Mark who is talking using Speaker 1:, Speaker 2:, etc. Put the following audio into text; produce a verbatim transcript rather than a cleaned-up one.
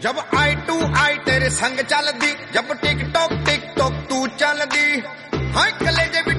Speaker 1: जब आई टू आई तेरे संग चलदी, जब टिक टॉक टिक टॉक तू चलदी, हाँ कलेजे